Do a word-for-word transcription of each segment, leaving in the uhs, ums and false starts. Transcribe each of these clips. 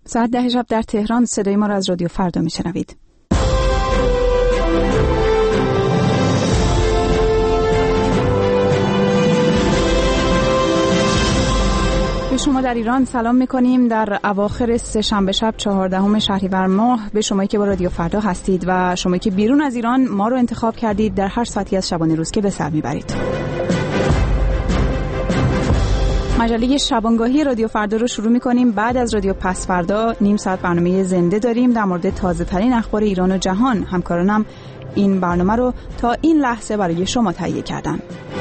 ساعت ده شب در تهران صدای ما را از رادیو فردا میشنوید. به شما در ایران سلام میکنیم. در اواخر سه شنبه شب چهاردهم شهریور ماه به شمایی که با رادیو فردا هستید و شمایی که بیرون از ایران ما رو انتخاب کردید در هر ساعتی از شبانه روز که به سر میبرید. مجله شبانگاهی رادیو فردا رو شروع می‌کنیم. بعد از رادیو پس فردا نیم ساعت برنامه زنده داریم در مورد تازه‌ترین اخبار ایران و جهان. همکارانم این برنامه رو تا این لحظه برای شما تهیه کردن.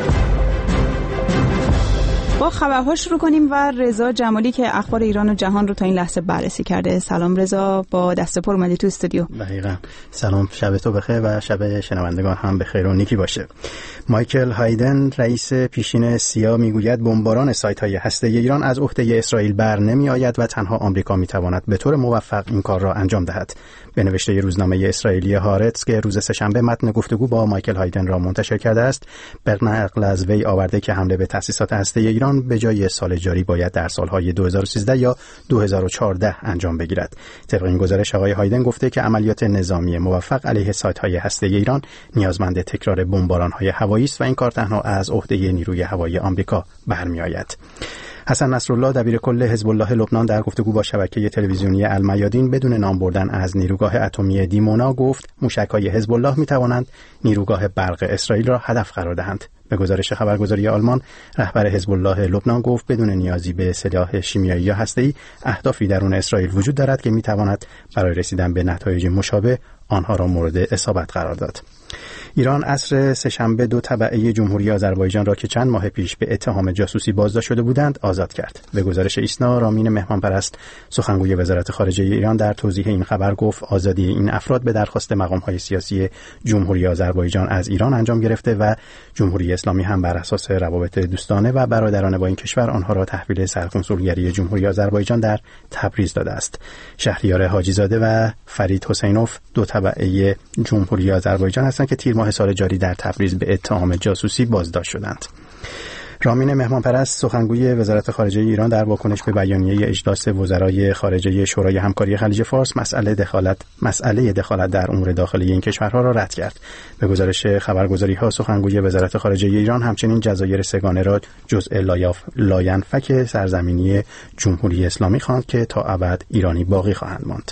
با خبرها شروع کنیم و رضا جمالی که اخبار ایران و جهان رو تا این لحظه بررسی کرده. سلام رضا، با دست پر اومدی تو استودیو. دقیقاً. سلام، شب تو بخیر و شب شنوندگان هم بخیر و نیکی باشه. مایکل هایدن رئیس پیشین سیا میگوید بمباران سایت‌های هسته‌ای ایران از عهده اسرائیل بر نمی‌آید و تنها آمریکا می‌تواند به طور موفق این کار را انجام دهد. به نوشته روزنامه اسرائیلی هارتز که روز سه‌شنبه متن گفتگو با مایکل هایدن را منتشر کرده است، بر نقل از وی آورده که حمله به تأسیسات هسته‌ای ایران به جای سال جاری باید در سال‌های دو هزار و سیزده یا دو هزار و چهارده انجام بگیرد. طبق این گزارش آقای هایدن گفته که عملیات نظامی موفق علیه سایت‌های هسته‌ای ایران نیازمند تکرار بمباران‌های هوایی است و این کار تنها از عهده نیروی هوایی آمریکا برمی‌آید. حسن نصرالله دبیرکل حزب الله لبنان در گفتگو با شبکه تلویزیونی المیادین بدون نام بردن از نیروگاه اتمی دیمونا گفت موشک‌های حزب الله می‌توانند نیروگاه برق اسرائیل را هدف قرار دهند. به گزارش خبرگزاری آلمان، رهبر حزب الله لبنان گفت بدون نیازی به سلاح شیمیایی یا هسته‌ای اهدافی درون اسرائیل وجود دارد که می‌تواند برای رسیدن به نتایج مشابه آنها را مورد اصابت قرار داد. ایران عصر سه‌شنبه دو تبعه جمهوری آذربایجان را که چند ماه پیش به اتهام جاسوسی بازداشت شده بودند آزاد کرد. به گزارش ایسنا، رامین مهمانپرست سخنگوی وزارت خارجه ایران در توضیح این خبر گفت آزادی این افراد به درخواست مقام‌های سیاسی جمهوری آذربایجان از ایران انجام گرفته و جمهوری اسلامی هم بر اساس روابط دوستانه و برادرانه با این کشور آنها را تحویل سرکنسولگری جمهوری آذربایجان در تبریز داده است. شهریار حاجی‌زاده و فرید حسینوف دو تبعه جمهوری آذربایجان هستند که تیر ماه سال جاری در تبریز به اتهام جاسوسی بازداشت شدند. رامین مهمانپرست سخنگوی وزارت خارجه ایران در واکنش به بیانیه اجلاس وزرای خارجه شورای همکاری خلیج فارس مسئله دخالت مسئله دخالت در امور داخلی این کشورها را رد کرد. به گزارش خبرگزاری‌ها سخنگوی وزارت خارجه ایران همچنین جزایر سگانه را جزء لاینفک سرزمینی جمهوری اسلامی خواند که تا ابد ایرانی باقی خواهند ماند.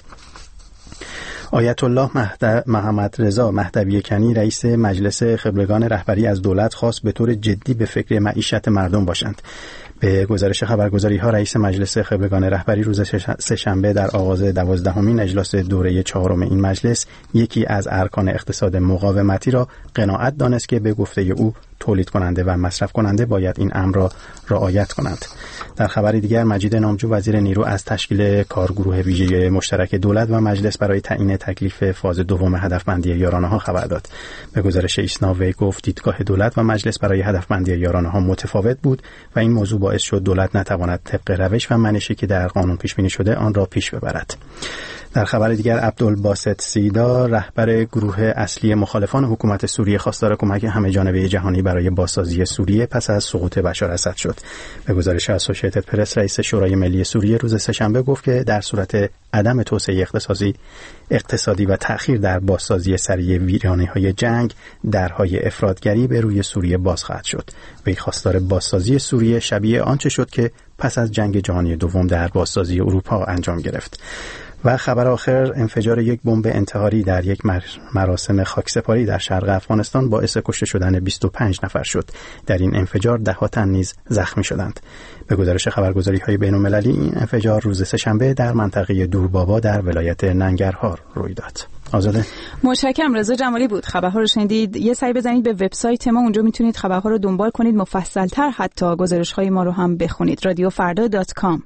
آیت الله محمد رضا مهدوی کنی رئیس مجلس خبرگان رهبری از دولت خواست به طور جدی به فکر معیشت مردم باشند. به گزارش خبرگزاری‌ها رئیس مجلس خبرگان رهبری روز سه‌شنبه در آغاز دوازدهمین اجلاس دوره چهارم این مجلس یکی از ارکان اقتصاد مقاومتی را قناعت دانست که به گفته او تولید کننده و مصرف کننده باید این امر را رعایت کنند. در خبری دیگر مجید نامجو وزیر نیرو از تشکیل کارگروه ویژه مشترک دولت و مجلس برای تعیین تکلیف فاز دوم هدفمندی یارانه‌ها خبر داد. به گزارش ایسنا وی گفت دیدگاه دولت و مجلس برای هدفمندی یارانه‌ها متفاوت بود و این موضوع باعث شد دولت نتواند طبق روش و منشی که در قانون پیش بینی شده آن را پیش ببرد. در خبر دیگر عبدالباسط سیدا رهبر گروه اصلی مخالفان حکومت سوریه خواستار کمک همه‌جانبه جهانی برای بازسازی سوریه پس از سقوط بشار اسد شد. به گزارش اسوسییتد پرس رئیس شورای ملی سوریه روز سه‌شنبه گفت که در صورت عدم توسعه اقتصادی اقتصادی و تأخیر در بازسازی سریع ویرانی‌های جنگ درهای افراطگری به روی سوریه باز خواهد شد. وی خواستار بازسازی سوریه شبیه آنچه شد که پس از جنگ جهانی دوم در بازسازی اروپا انجام گرفت. و خبر آخر، انفجار یک بمب انتحاری در یک مراسم خاکسپاری در شرق افغانستان باعث کشته شدن بیست و پنج نفر شد. در این انفجار ده ها تن نیز زخمی شدند. به گزارش خبرگزاری‌های بین‌المللی این انفجار روز سه‌شنبه در منطقه دوربابا در ولایت ننگرهار روی داد. آزاده. متشکرم. رضا جمالی بود. خبرها رو شنیدید. یه سری بزنید به وبسایت ما، اونجا میتونید خبرها رو دنبال کنید، مفصل‌تر حتی گزارش‌های ما رو هم بخونید. رادیو فردا دات کام.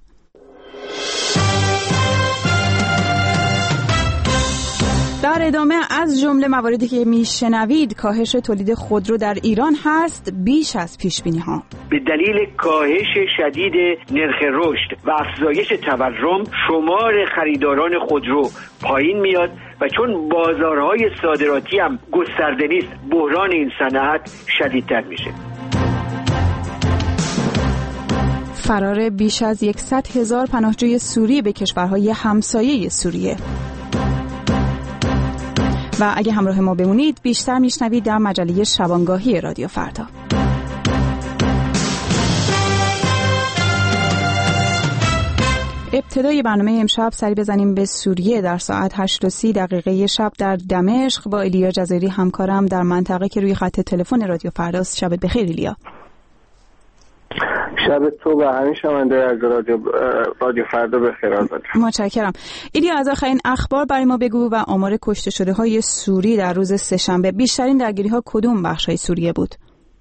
در ادامه از جمله مواردی که میشنوید، کاهش تولید خودرو در ایران هست بیش از پیش‌بینی‌ها. به دلیل کاهش شدید نرخ رشد و افزایش تورم شمار خریداران خودرو پایین میاد و چون بازارهای صادراتی هم گسترده نیست، بحران این صنعت شدیدتر میشه. فرار بیش از صد هزار پناهجوی سوری به کشورهای همسایه سوریه. و اگه همراه ما بمونید بیشتر میشنوید در مجله شبانگاهی رادیو فردا. ابتدای برنامه امشب سری بزنیم به سوریه. در ساعت هشت و سی دقیقه شب در دمشق با ایلیا جزایری همکارم در منطقه که روی خط تلفن رادیو فرداست. شب بخیر ایلیا. شب تو و همین شنونده از رادیو رادیو فردا بخیر. آزاد متشکرم. ایلیا از آخرین اخبار برای ما بگو و آمار کشته شده های سوری در روز سه‌شنبه. بیشترین درگیری ها کدوم بخش های سوریه بود؟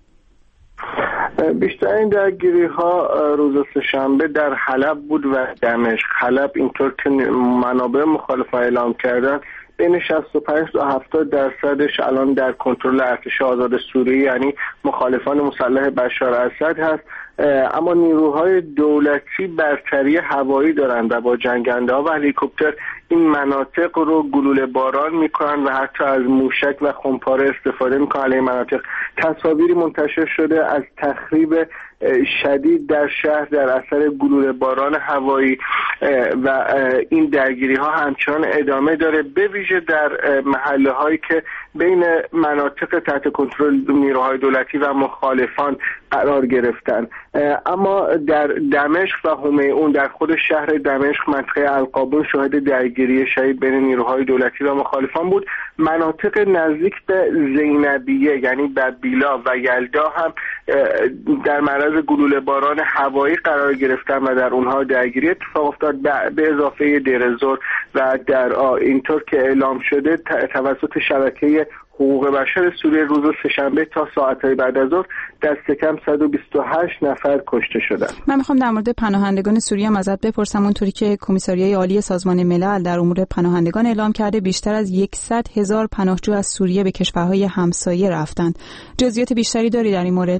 بیشترین درگیری ها روز سه‌شنبه در حلب بود و دمشق. حلب اینطور که منابع مخالفان اعلام کردن بین شصت و پنج تا هفتاد درصدش الان در کنترل ارتش آزاد سوریه یعنی مخالفان مسلح بشار اسد هست، اما نیروهای دولتی برتری هوایی دارند و با جنگنده ها و هلیکوپتر این مناطق رو گلوله باران میکنن و حتی از موشک و خمپاره استفاده میکنن علیه مناطق. تصاویری منتشر شده از تخریب شدید در شهر در اثر گلوله باران هوایی و این درگیری ها همچنان ادامه داره، به ویژه در محله هایی که بین مناطق تحت کنترل نیروهای دولتی و مخالفان قرار گرفتن. اما در دمشق و همیئون در خود شهر دمشق منطقه القابون شاهد درگیری شدید بین نیروهای دولتی و مخالفان بود. مناطق نزدیک به زینبیه یعنی ببیلا و یلدا هم در معرض گلوله باران هوایی قرار گرفتن و در اونها درگیری اتفاق افتاد، به اضافه دیر زور و در اینطور که اعلام شده توسط شبکه حقوق بشر سوریه روز سه‌شنبه تا ساعت‌های بعد از ظهر دست کم صد و بیست و هشت نفر کشته شدند. من میخوام در مورد پناهندگان سوریه هم ازت بپرسم. اونطوری که کمیساریای عالی سازمان ملل در امور پناهندگان اعلام کرده بیشتر از صد هزار پناهجو از سوریه به کشورهای همسایه رفتند. جزئیات بیشتری داری در این مورد؟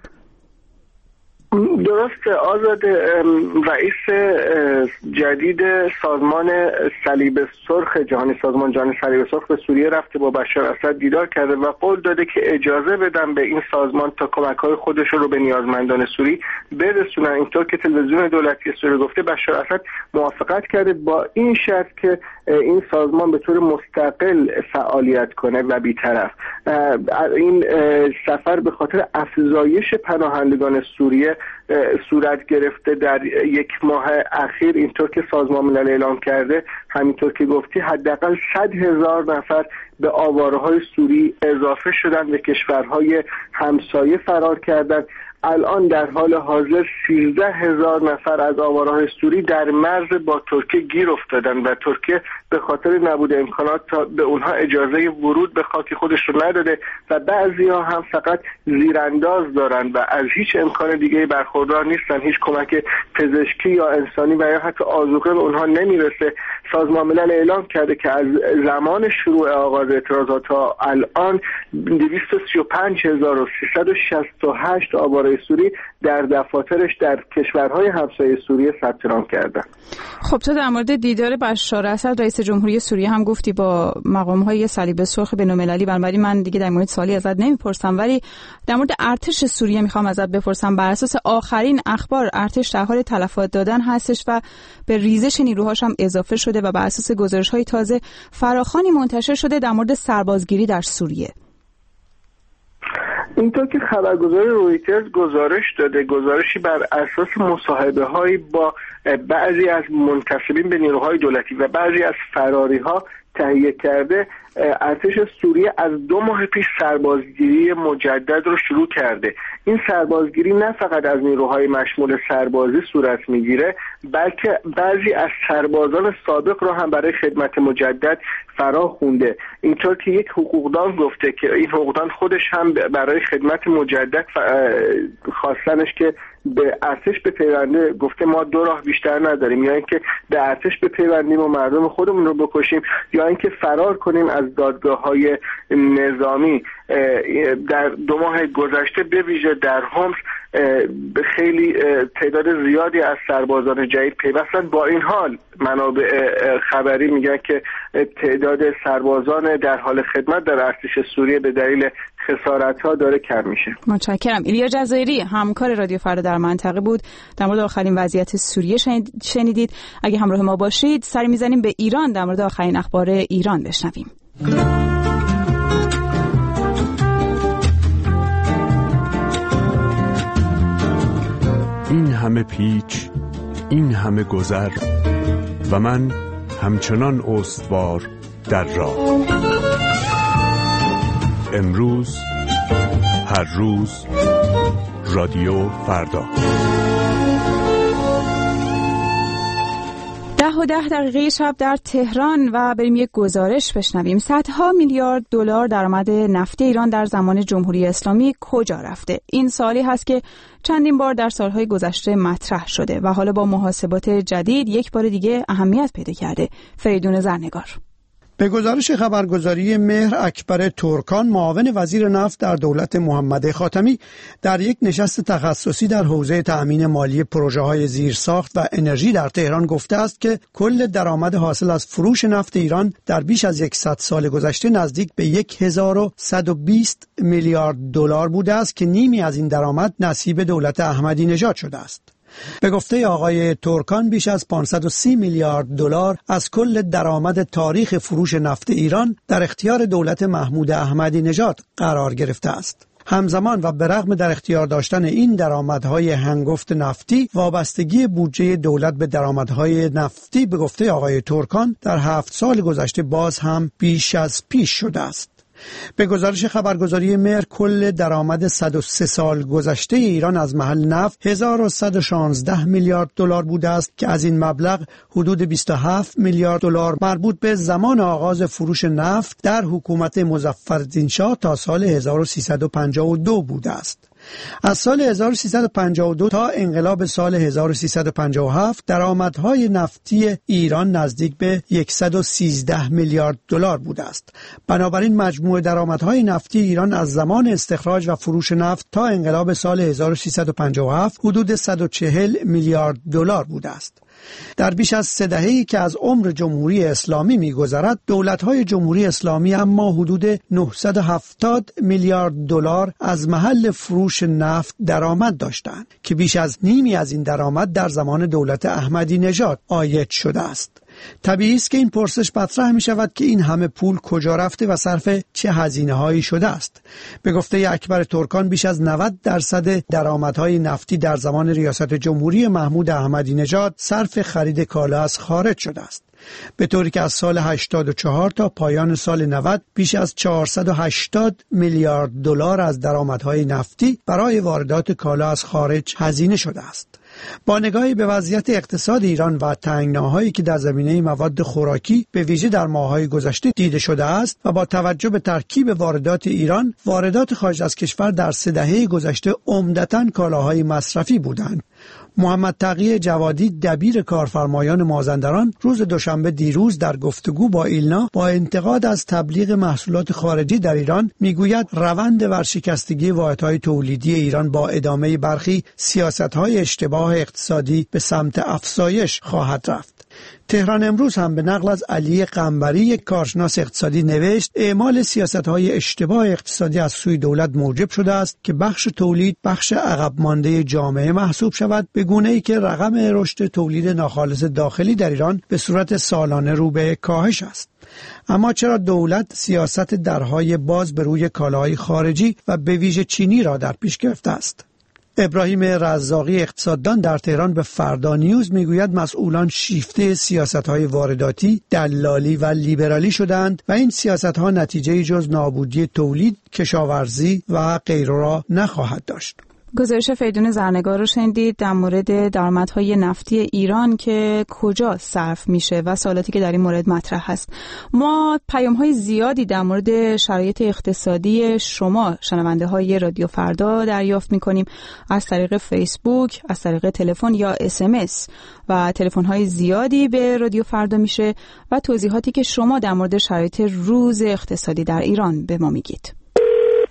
درست آزاد. رئیس جدید سازمان صلیب سرخ جهانی سازمان جهانی صلیب سرخ به سوریه رفته، با بشار اسد دیدار کرده و قول داده که اجازه بدن به این سازمان تا کمک‌های خودش رو به نیازمندان سوری برسونن. اینطور که تلویزیون دولتی سوریه گفته بشار اسد موافقت کرده با این شرط که این سازمان به طور مستقل فعالیت کنه و بی‌طرف. این سفر به خاطر افزایش پناهندگان سوریه صورت گرفته در یک ماه اخیر. اینطور که سازمان ملل اعلام کرده، همینطور که گفتی، حداقل صد هزار نفر به آواره‌های سوری اضافه شدن، به کشورهای همسایه فرار کردند. الان در حال حاضر سیزده هزار نفر از آواره‌های سوری در مرز با ترکیه گیر افتادن و ترکیه به خاطر نبود امکانات تا به اونها اجازه ورود به خاک خودش رو نداده و بعضی‌ها هم فقط زیرانداز دارن و از هیچ امکان دیگه‌ای برخوردار نیستن. هیچ کمک پزشکی یا انسانی و یا حتی آذوقه به اونها نمیرسه. سازمان ملل اعلام کرده که از زمان شروع آغاز اعتراضات تا الان دویست و سی و پنج هزار و سیصد و شصت و هشت آواره سوری در دفاترش در کشورهای همسایه سوریه ثبت نام کردن. خب تو در مورد دیدار بشار اسد رئیس جمهوری سوریه هم گفتی با مقام‌های صلیب سرخ بین‌المللی، بنابراین من دیگه در مورد سوالی ازت نمیپرسم، ولی در مورد ارتش سوریه میخوام ازت بپرسم. بر اساس آخرین اخبار ارتش در حال تلفات دادن هستش و به ریزش نیروهاش هم اضافه شده و بر اساس گزارش‌های تازه فراخوانی منتشر شده در مورد سربازگیری در سوریه. اینطور که خبرگزاری رویترز گزارش داده، گزارشی بر اساس مصاحبه‌هایی با بعضی از منتسبین به نیروهای دولتی و بعضی از فراری‌ها تهیه کرده، ارتش سوریه از دو ماه پیش سربازگیری مجدد رو شروع کرده. این سربازگیری نه فقط از نیروهای مشمول سربازی صورت میگیره، بلکه بعضی از سربازان سابق رو هم برای خدمت مجدد فرا خونده. اینطور که یک حقوقدان گفته که این حقوقدان خودش هم برای خدمت مجدد خواستنش که به ارتش بپیونده، گفته ما دو راه بیشتر نداریم، یا اینکه به ارتش بپیوندیم و مردم خودمون رو بکشیم، یا اینکه فرار کنیم از دادگاه‌های نظامی. در دو ماه گذشته به ویژه در هومس خیلی تعداد زیادی از سربازان جدید پیوستن. با این حال منابع خبری میگن که تعداد سربازان در حال خدمت در ارتش سوریه به دلیل خسارت‌ها داره کم میشه. متشکرم. ایلیا جزایری همکار رادیو فردا در منطقه بود. در مورد آخرین وضعیت سوریه شنیدید. اگه همراه ما باشید سری میزنیم به ایران، در مورد آخرین اخبار ایران بشنویم. این همه پیچ، این همه گذر و من همچنان استوار در راه. امروز، هر روز، رادیو فردا. ده و ده دقیقه شب در تهران و بریم یک گزارش بشنویم. صدها میلیارد دلار درآمد نفتی ایران در زمان جمهوری اسلامی کجا رفته؟ این سوالی هست که چندین بار در سالهای گذشته مطرح شده و حالا با محاسبات جدید یک بار دیگه اهمیت پیدا کرده. فریدون زرنگار. به گزارش خبرگزاری مهر اکبر ترکان، معاون وزیر نفت در دولت محمد خاتمی، در یک نشست تخصصی در حوزه تأمین مالی پروژه‌های زیرساخت و انرژی در تهران گفته است که کل درآمد حاصل از فروش نفت ایران در بیش از صد سال گذشته نزدیک به هزار و صد و بیست میلیارد دلار بوده است که نیمی از این درآمد نصیب دولت احمدی نژاد شده است. به گفته آقای ترکان بیش از پانصد و سی میلیارد دلار از کل درآمد تاریخ فروش نفت ایران در اختیار دولت محمود احمدی نژاد قرار گرفته است. همزمان و به رغم در اختیار داشتن این درآمدهای هنگفت نفتی، وابستگی بودجه دولت به درآمدهای نفتی به گفته آقای ترکان در هفت سال گذشته باز هم بیش از پیش شده است. به گزارش خبرگزاری مهر، کل درآمد صد و سه سال گذشته ایران از محل نفت هزار و صد و شانزده میلیارد دلار بوده است که از این مبلغ حدود بیست و هفت میلیارد دلار مربوط به زمان آغاز فروش نفت در حکومت مظفرالدین شاه تا سال هزار و سیصد و پنجاه و دو بوده است. از سال هزار و سیصد و پنجاه و دو تا انقلاب سال هزار و سیصد و پنجاه و هفت درآمدهای نفتی ایران نزدیک به صد و سیزده میلیارد دلار بوده است. بنابراین مجموع درآمدهای نفتی ایران از زمان استخراج و فروش نفت تا انقلاب سال هزار و سیصد و پنجاه و هفت حدود صد و چهل میلیارد دلار بوده است. در بیش از سه دهه‌ای که از عمر جمهوری اسلامی می‌گذرد، دولت‌های جمهوری اسلامی اما حدود نهصد و هفتاد میلیارد دلار از محل فروش نفت درآمد داشتند که بیش از نیمی از این درآمد در زمان دولت احمدی نژاد عاید شده است. طبیعی است که این پرسش مطرح می شود که این همه پول کجا رفته و صرف چه هزینه هایی شده است. به گفته اکبر ترکان بیش از نود درصد درآمدهای نفتی در زمان ریاست جمهوری محمود احمدی نژاد صرف خرید کالا از خارج شده است، به طوری که از سال هشتاد و چهار تا پایان سال نود بیش از چهارصد و هشتاد میلیارد دلار از درآمدهای نفتی برای واردات کالا از خارج هزینه شده است. با نگاهی به وضعیت اقتصاد ایران و تنگناهایی که در زمینه مواد خوراکی به ویژه در ماه‌های گذشته دیده شده است و با توجه به ترکیب واردات ایران، واردات خارج از کشور در سه دهه گذشته عمدتاً کالاهای مصرفی بودند. محمد تقی جوادی، دبیر کارفرمایان مازندران، روز دوشنبه دیروز در گفتگو با ایلنا با انتقاد از تبلیغ محصولات خارجی در ایران میگوید روند ورشکستگی واحدهای تولیدی ایران با ادامه برخی سیاست‌های اشتباه اقتصادی به سمت افزایش خواهد رفت. تهران امروز هم به نقل از علی قنبری، یک کارشناس اقتصادی، نوشت اعمال سیاست‌های اشتباه اقتصادی از سوی دولت موجب شده است که بخش تولید بخش عقب مانده جامعه محسوب شود، به گونه‌ای که رقم رشد تولید ناخالص داخلی در ایران به صورت سالانه رو به کاهش است. اما چرا دولت سیاست درهای باز به روی کالاهای خارجی و به ویژه چینی را در پیش گرفته است؟ ابراهیم رزاقی، اقتصاددان، در تهران به فردا نیوز میگوید مسئولان شیفته سیاست‌های وارداتی، دلالی و لیبرالی شدند و این سیاست‌ها نتیجه جز نابودی تولید، کشاورزی و غیره را نخواهد داشت. گزارش فریدون زرنگار رو شنیدید در مورد درآمدهای نفتی ایران که کجا صرف میشه و سوالاتی که در این مورد مطرح هست. ما پیام‌های زیادی در مورد شرایط اقتصادی شما شنونده های رادیو فردا دریافت میکنیم از طریق فیسبوک، از طریق تلفن یا اس ام اس و تلفن‌های زیادی به رادیو فردا میشه و توضیحاتی که شما در مورد شرایط روز اقتصادی در ایران به ما میگید.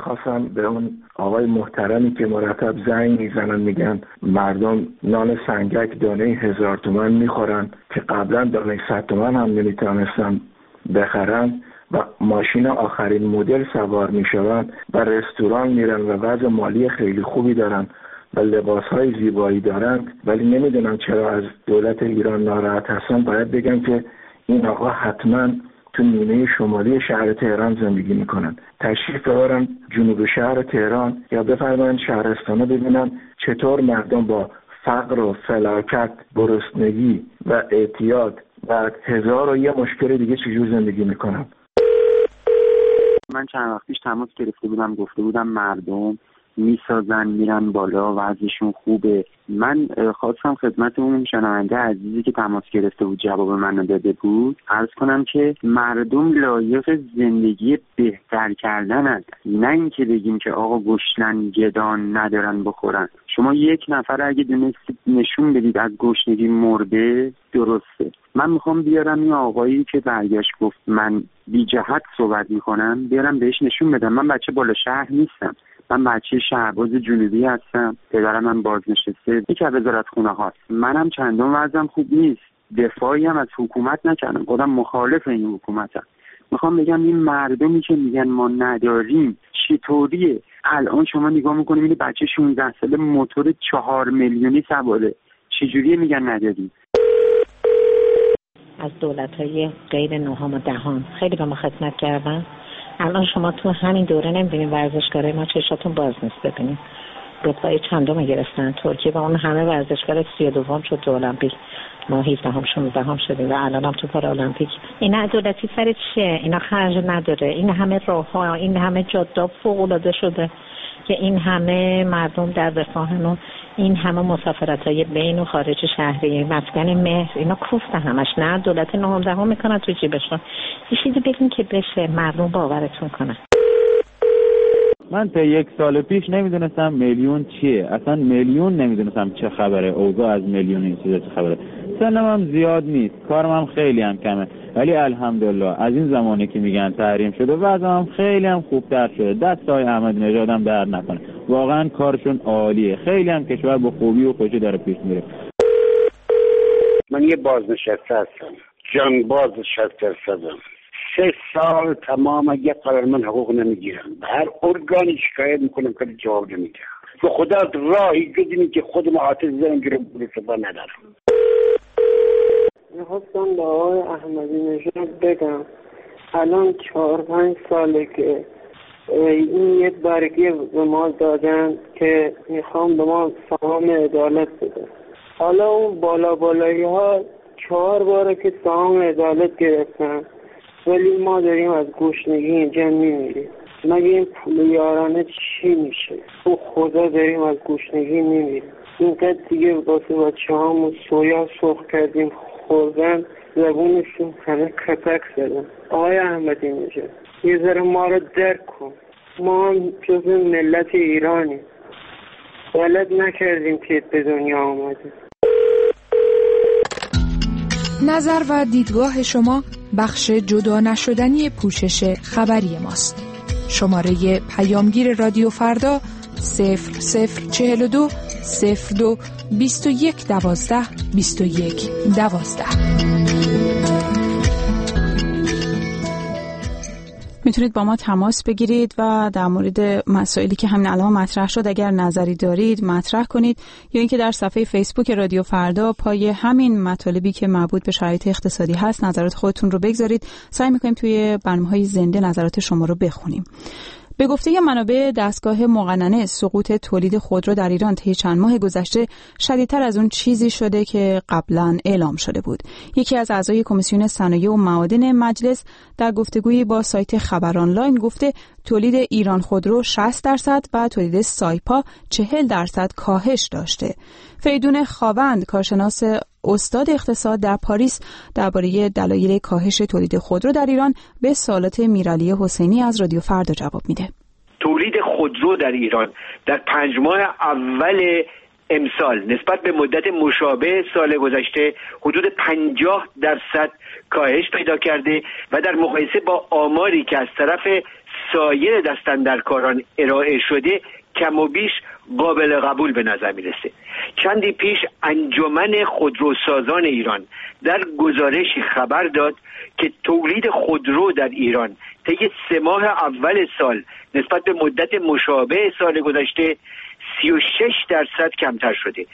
خواستم به اون آقای محترمی که مرتب زنگ میزنن میگن مردم نان سنگک دانه هزار تومان میخورن که قبلا دانه صد تومان هم نمیتونستن بخرن و ماشین آخرین مدل سوار میشوند و رستوران میرن و وضع مالی خیلی خوبی دارن و لباسهای زیبایی دارن، ولی نمیدونم چرا از دولت ایران ناراحت هستن. باید بگم که این آقا حتما تو نیمه شمالی شهر تهران زندگی میکنن، تشریف ببرن جنوب شهر تهران یا بفرمایند شهرستانو ببینن چطور مردم با فقر و فلاکت، گرسنگی و اعتیاد و هزار و یه مشکل دیگه چجور زندگی میکنن. من چند وقت پیش تماس گرفته بودم، گفته بودم مردم میسازن میرن بالا وضعشون خوبه. من خواستم خدمت اون شنونده عزیزی که تماس گرفته بود جواب منو داده بود عرض کنم که مردم لایق زندگی بهتر کردنن، نه اینکه بگیم که آقا گشنن گدان ندارن بخورن. شما یک نفر اگه دونستید نشون بدید از گشنگی مرده درسته. من میخوام بیارم این آقایی که برگشت گفت من بی جهت صحبت میکنم بیارم بهش نشون بدم. من بچه بالا شهر نیستم، من بچه شهرباز جنوبی هستم، پدرم من بازنشسته یکی از وزارت خونه هاست. منم چندان وضعم خوب نیست، دفاعی هم از حکومت نکردم، خودم مخالف این حکومتم. میخوام بگم این مردمی که میگن ما نداریم چطوریه؟ الان شما نگاه میکنیم این بچه شانزده ساله موتور چهار میلیونی سواره، چجوریه میگن نداریم؟ از دولت‌های غیر نهم و دهم خیلی به ما خدمت کردن. الان شما تو همین دوره نمی‌بینید ورزشکارای ما چشاتون باز نیست ببینید. رتبه چندم گرفتن ترکیه با اون همه ورزشکار سی و دوم شد تو المپیک. ما هفدهم شانزدهم شدیم و الان هم تو پارالمپیک. اینا دولتی سر چیه؟ اینا خرج نداره. این همه راه‌ها، این همه جاده فوق‌العاده شده که این همه مردم در رفاهن و این همه مسافرت‌های بین و خارج شهری، مسکن مهر، اینا کوفته همش. نه دولت نهم دهم میکنن تو جیبشون. یه چیزی بگین که بشه مردم باورتون کنن. من تا یک سال پیش نمیدونستم میلیون چیه، اصلا میلیون نمیدونستم چه خبره، اوضاع از میلیون این چیزا چه خبره. سنم هم زیاد نیست، کارم هم خیلی هم کمه، ولی الحمدلله از این زمانی که میگن تحریم شده وضعم هم خیلی هم خوبتر شده. دست های احمدی نژاد هم در نکنه، واقعا کارشون عالیه، خیلی هم کشور با خوبی و خوشی داره پیش میره. من یه بازنشسته هستم، جانباز شصت درصدم. سه سال تمام اگه قرار من حقوق نمیگیرم، به هر ارگانی شکایت میکنم که جواب نمیده. به خدا راهی بدونی که خودم آتش زنم گیرم بوده سبا ندارم. میخواستم به آقای احمدی نژاد بگم الان چهار پنج ساله که این یه برگی به ما دادن که میخوام به ما سهام عدالت بده. حالا اون بالا بالایی ها چهار باره که سهام عدالت گرفتن، ولی ما داریم از گشنگی اینجا میمیریم. مگه این پول یارانه چی میشه؟ تو خدا داریم از گشنگی میمیریم. اینقدر دیگه واسه بچه هامون سویا سرخ کردیم خوردن، زبونشون همه کتک زدن. آقای احمدی نژاد یه ذره ما رو درک کن. ما هم جز ملت ایرانیم، بلد نکردیم که به دنیا آمدیم. نظر و دیدگاه شما بخش جدا نشدنی پوشش خبری ماست. شماره پیامگیر رادیو فردا صفر صفر چهل و دو صفر دو بیست و یک دوازده بیست و یک دوازده. میتونید با ما تماس بگیرید و در مورد مسائلی که همین الان مطرح شد اگر نظری دارید مطرح کنید، یا اینکه در صفحه فیسبوک رادیو فردا پای همین مطالبی که مربوط به شرایط اقتصادی هست نظرات خودتون رو بگذارید. سعی میکنیم توی برنامه‌های زنده نظرات شما رو بخونیم. به گفته منابع دستگاه مقننه، سقوط تولید خودرو در ایران طی چند ماه گذشته شدیدتر از اون چیزی شده که قبلا اعلام شده بود. یکی از اعضای کمیسیون صنایع و معادن مجلس در گفتگویی با سایت خبر آنلاین گفته تولید ایران خودرو شصت درصد و تولید سایپا چهل درصد کاهش داشته. فریدون خاوند، کارشناس استاد اقتصاد در پاریس، درباره دلایل کاهش تولید خودرو در ایران به سوالات میرعلی حسینی از رادیو فردا جواب میده. تولید خودرو در ایران در پنج ماه اول امسال نسبت به مدت مشابه سال گذشته حدود پنجاه درصد کاهش پیدا کرده و در مقایسه با آماری که از طرف سایر دستاندرکاران ارائه شده کم و بیش قابل قبول به نظر میرسه. چندی پیش انجمن خودروسازان ایران در گزارشی خبر داد که تولید خودرو در ایران طی سه ماه اول سال نسبت به مدت مشابه سال گذشته سی و شش درصد کمتر شده.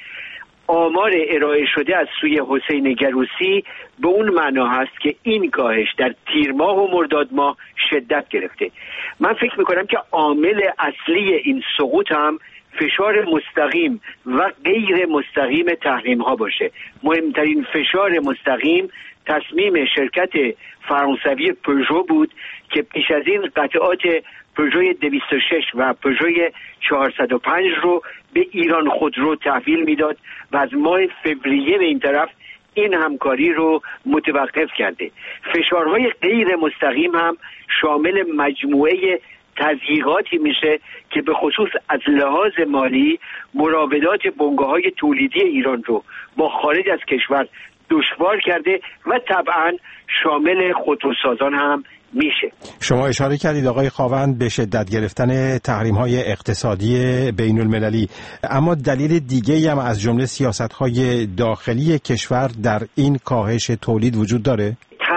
آمار ارائه شده از سوی حسین گروسی به اون معنا هست که این کاهش در تیر ماه و مرداد ماه شدت گرفته. من فکر میکنم که عامل اصلی این سقوط هم فشار مستقیم و غیر مستقیم تحریم ها باشه. مهمترین فشار مستقیم تصمیم شرکت فرانسوی پژو بود که پیش از این قطعات پژو دویست و شش و پژو چهارصد و پنج رو به ایران خودرو تحویل میداد و از ماه فوریه به این طرف این همکاری رو متوقف کرده. فشارهای غیر مستقیم هم شامل مجموعه تضییقاتی میشه که به خصوص از لحاظ مالی مراودات بنگاه‌های تولیدی ایران رو با خارج از کشور دشوار کرده و طبعا شامل خودروسازان هم میشه. شما اشاره کردید آقای خاوند به شدت گرفتن تحریم‌های اقتصادی بین المللی، اما دلیل دیگه‌ای هم از جمله سیاست‌های داخلی کشور در این کاهش تولید وجود داره؟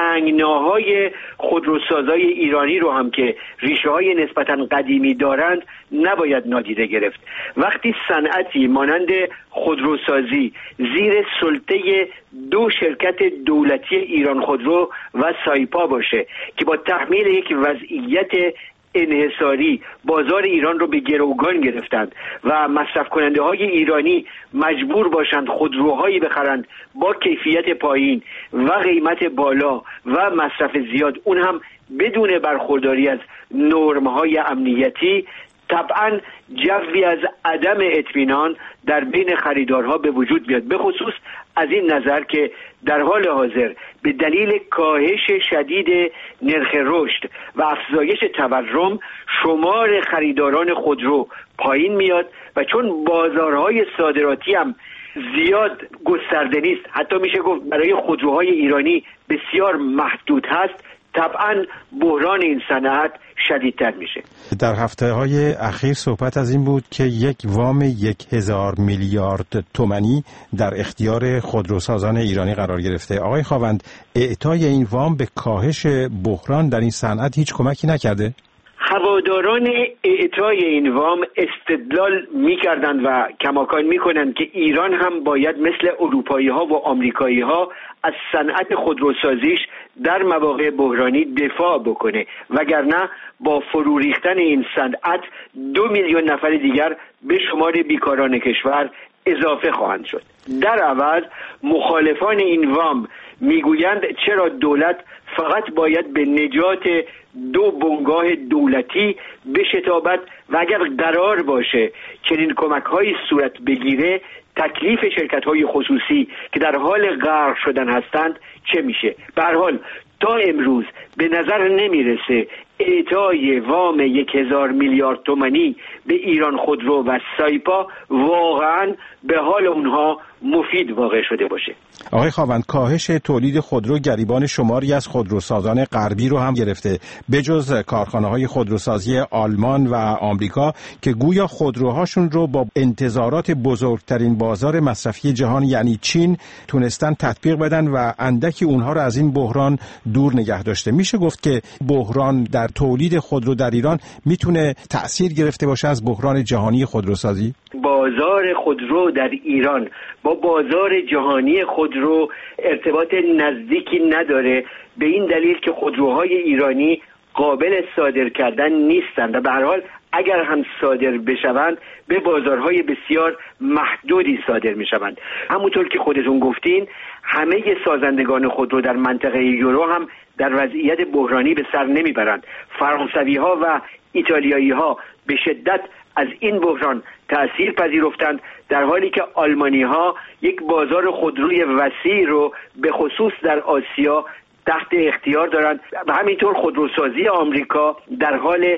تنگناهای خودروسازای ایرانی رو هم که ریشه های نسبتاً قدیمی دارند نباید نادیده گرفت. وقتی صنعتی مانند خودروسازی زیر سلطه دو شرکت دولتی ایران خودرو و سایپا باشه که با تحمیل یک وضعیت انحصاری بازار ایران رو به گروگان گرفتند و مصرف کننده های ایرانی مجبور باشند خودروهایی بخرند با کیفیت پایین و قیمت بالا و مصرف زیاد، اون هم بدون برخورداری از نرم های امنیتی، طبعا جوی از عدم اطمینان در بین خریدارها به وجود بیاد. به خصوص از این نظر که در حال حاضر به دلیل کاهش شدید نرخ رشد و افزایش تورم شمار خریداران خودرو پایین میاد و چون بازارهای صادراتی هم زیاد گسترده نیست، حتی میشه گفت برای خودروهای ایرانی بسیار محدود هست، طبعا بحران این صنعت شدیدتر میشه. در هفته‌های اخیر صحبت از این بود که یک وام یک هزار میلیارد تومانی در اختیار خودروسازان ایرانی قرار گرفته. آقای خاوند، اعطای این وام به کاهش بحران در این صنعت هیچ کمکی نکرده؟ هواداران اعطای این وام استدلال میکردند و کماکان میکنند که ایران هم باید مثل اروپایی ها و آمریکایی ها از صنعت خودروسازیش در مواقع بحرانی دفاع بکنه، وگرنه با فرو ریختن این صنعت دو میلیون نفر دیگر به شمار بیکاران کشور اضافه خواهند شد. در عوض مخالفان این وام میگویند چرا دولت فقط باید به نجات دو بنگاه دولتی بشتابد و اگر قرار باشه چنین کمک‌هایی صورت بگیره تکلیف شرکت‌های خصوصی که در حال غرق شدن هستند چه میشه؟ به هر حال تا امروز به نظر نمیرسه اعطای وام یک هزار میلیارد تومانی به ایران خودرو و سایپا واقعا به حال اونها مفید واقع شده باشه. آقای خاوند، کاهش تولید خودرو گریبان شماری از خودروسازان غربی رو هم گرفته، بجز کارخانه‌های خودروسازی آلمان و آمریکا که گویا خودروهاشون رو با انتظارات بزرگترین بازار مصرفی جهان یعنی چین تونستن تطبیق بدن و اندکی اونها رو از این بحران دور نگه داشته. میشه گفت که بحران در تولید خودرو در ایران میتونه تأثیر گرفته باشه از بحران جهانی خودروسازی؟ بازار خودرو در ایران با بازار جهانی خودرو ارتباط نزدیکی نداره، به این دلیل که خودروهای ایرانی قابل صادر کردن نیستند و به هر حال اگر هم صادر بشوند به بازارهای بسیار محدودی صادر میشوند. همونطور که خودتون گفتین همه سازندگان خودرو در منطقه یورو هم در وضعیت بحرانی به سر نمیبرند. فرانسوی ها و ایتالیایی ها به شدت از این بحران تأثیر پذیرفتند، در حالی که آلمانی ها یک بازار خودروی وسیع رو به خصوص در آسیا تحت اختیار دارند و همینطور خودروسازی آمریکا در حال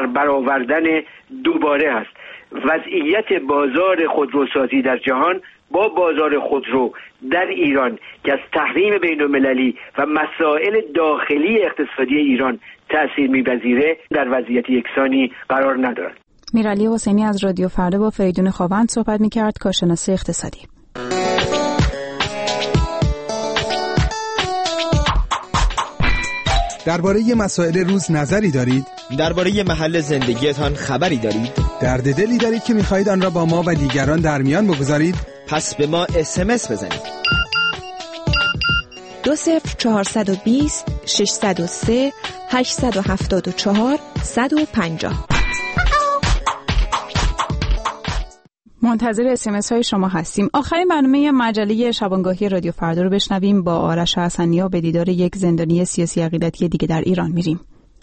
سربرآوردن دوباره است. وضعیت بازار خودروسازی در جهان با بازار خودرو در ایران که از تحریم بین‌المللی و مسائل داخلی اقتصادی ایران تأثیر می‌پذیره در وضعیت یکسانی قرار ندارد. میرعلی حسینی از رادیو فردا با فریدون خواوند صحبت می‌کرد، کارشناس اقتصادی. درباره مسائل روز نظری دارید؟ درباره محل زندگیتان خبری دارید؟ درد دلی دارید که می‌خواهید آن را با ما و دیگران در میان بگذارید؟ پس به ما اس ام اس بزنید. دو صفر چهارصد و بیست ششصد و سه هشتصد و هفتاد و چهار صد و پنجاه. منتظر اس ام اس های شما هستیم. آخرین برنامه مجله شبانگاهی رادیو فردا رو بشنویم. با آرش حسنیا به دیدار یک زندانی سیاسی عقیدتی دیگه در ایران میریم.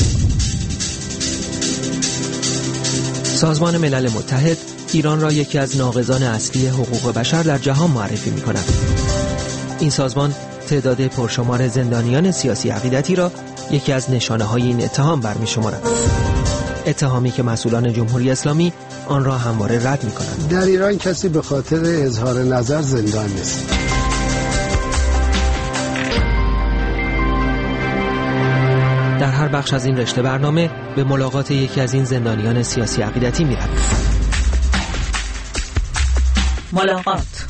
سازمان ملل متحد ایران را یکی از ناقضان اصلی حقوق بشر در جهان معرفی می‌کند. این سازمان تعداد پرشمار زندانیان سیاسی عقیدتی را یکی از نشانه‌های این اتهام برمی‌شمارد. اتهامی که مسئولان جمهوری اسلامی آن را همواره رد می‌کنند. در ایران کسی به خاطر اظهار نظر زندان نیست. در هر بخش از این رشته برنامه به ملاقات یکی از این زندانیان سیاسی عقیدتی می‌رویم. ملاقات.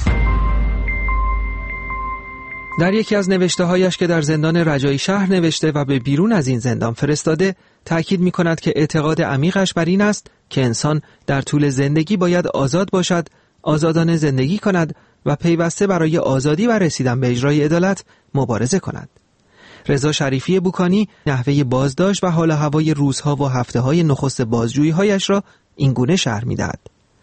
در یکی از نوشته‌هایش که در زندان رجایی شهر نوشته و به بیرون از این زندان فرستاده، تأکید می‌کند که اعتقاد عمیقش بر این است که انسان در طول زندگی باید آزاد باشد، آزادانه زندگی کند و پیوسته برای آزادی و رسیدن به اجرای عدالت مبارزه کند. رضا شریفی بوکانی نحوه بازداشت و حال هوای روزها و هفته‌های نخست بازجویی‌هایش را این گونه شرح می‌دهد.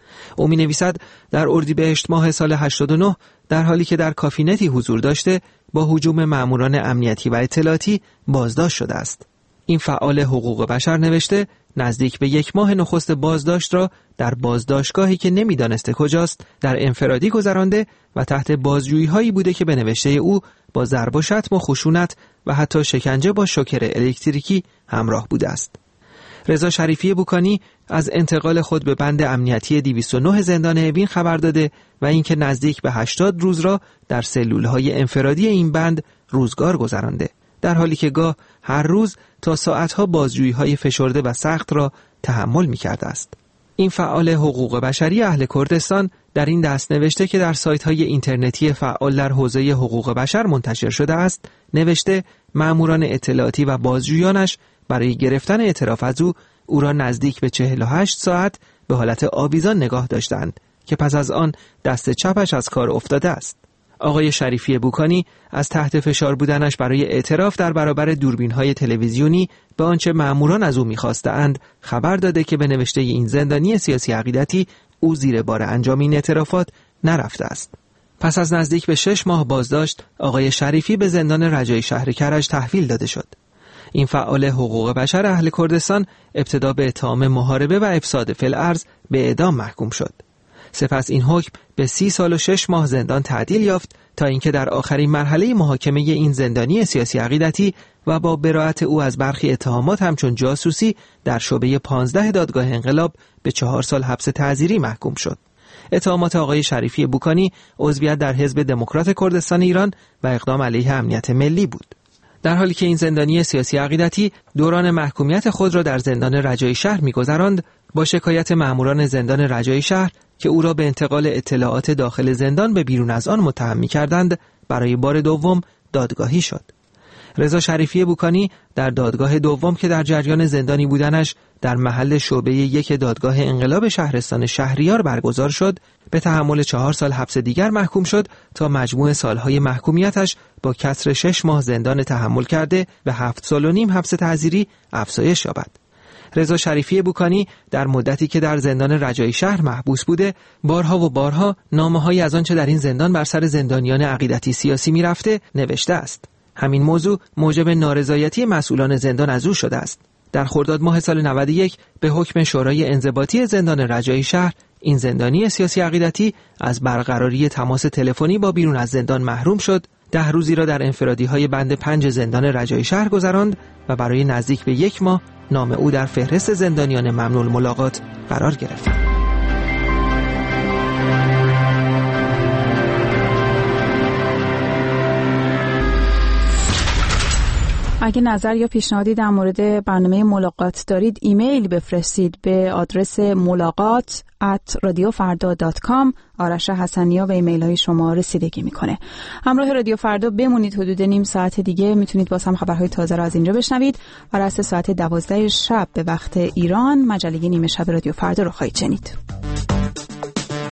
او می‌نویسد در اردیبهشت ماه سال هشتاد و نه در حالی که در کافینتی حضور داشته با هجوم ماموران امنیتی و اطلاعاتی بازداشت شده است. این فعال حقوق بشر نوشته نزدیک به یک ماه نخست بازداشت را در بازداشتگاهی که نمی‌دانسته کجاست در انفرادی گذرانده و تحت بازجویی‌هایی بوده که به نوشته او با ضرب و شتم و خشونت و حتی شکنجه با شوکر الکتریکی همراه بوده است. رضا شریفی بوکانی از انتقال خود به بند امنیتی دویست و نه زندان اوین خبر داده و اینکه نزدیک به هشتاد روز را در سلول‌های انفرادی این بند روزگار گذرانده، در حالی که گاه هر روز تا ساعتها بازجویی‌های فشرده و سخت را تحمل می‌کرده است. این فعال حقوق بشری اهل کردستان در این دست نوشته که در سایت‌های اینترنتی فعال در حوزه حقوق بشر منتشر شده است، نوشته ماموران اطلاعاتی و بازجویانش برای گرفتن اعتراف از او او را نزدیک به چهل و هشت ساعت به حالت آویزان نگاه داشتند که پس از آن دست چپش از کار افتاده است. آقای شریفی بوکانی از تحت فشار بودنش برای اعتراف در برابر دوربین‌های تلویزیونی به آنچه ماموران از او می‌خواستند خبر داده که به نوشته این زندانی سیاسی عقیدتی او زیر بار انجام این اعترافات نرفته است. پس از نزدیک به شش ماه بازداشت، آقای شریفی به زندان رجایی شهر کرج تحویل داده شد. این فعال حقوق بشر اهل کردستان ابتدا به اتهام محاربه و افساد فی الارض به اعدام محکوم شد. سپس این حکم به سی سال و شش ماه زندان تعدیل یافت تا اینکه در آخرین مرحله محاکمه این زندانی سیاسی عقیدتی و با براءت او از برخی اتهامات همچون جاسوسی در شعبه پانزده دادگاه انقلاب به چهار سال حبس تعزیری محکوم شد. اتهامات آقای شریفی بوکانی عضویت در حزب دموکرات کردستان ایران و اقدام علیه امنیت ملی بود. در حالی که این زندانی سیاسی عقیدتی دوران محکومیت خود را در زندان رجایی شهر می‌گذراند، با شکایت ماموران زندان رجایی شهر که او را به انتقال اطلاعات داخل زندان به بیرون از آن متهم می‌کردند، برای بار دوم دادگاهی شد. رضا شریفی بوکانی در دادگاه دوم که در جریان زندانی بودنش در محل شعبه یک دادگاه انقلاب شهرستان شهریار برگزار شد، به تحمل چهار سال حبس دیگر محکوم شد تا مجموع سالهای محکومیتش با کسر شش ماه زندان تحمل کرده به هفت سال و نیم حبس تعزیری افزایش یابد. رضا شریفی بوکانی در مدتی که در زندان رجایی شهر محبوس بوده، بارها و بارها نامه‌هایی از آنچه در این زندان بر سر زندانیان عقیدتی سیاسی می‌رفته نوشته است. همین موضوع موجب نارضایتی مسئولان زندان از او شده است. در خرداد ماه سال نود و یک به حکم شورای انضباطی زندان رجایی شهر، این زندانی سیاسی عقیدتی از برقراری تماس تلفنی با بیرون از زندان محروم شد، ده روزی را در انفرادی‌های بند پنج زندان رجایی شهر گذراند و برای نزدیک به یک ماه نام او در فهرست زندانیان ممنوع الملاقات قرار گرفت. اگه نظر یا پیشنهادی در مورد برنامه ملاقات دارید ایمیل بفرستید به آدرس ملاقات ات رادیو فردا دات کام. آرش حسنیا به ایمیل های شما رسیدگی میکنه. همراه رادیو فردا بمونید. حدود نیم ساعت دیگه میتونید باز هم خبرهای تازه را از اینجا بشنوید و رأس ساعت دوازده شب به وقت ایران مجله نیمه شب رادیو فردا رو خواهید شنید.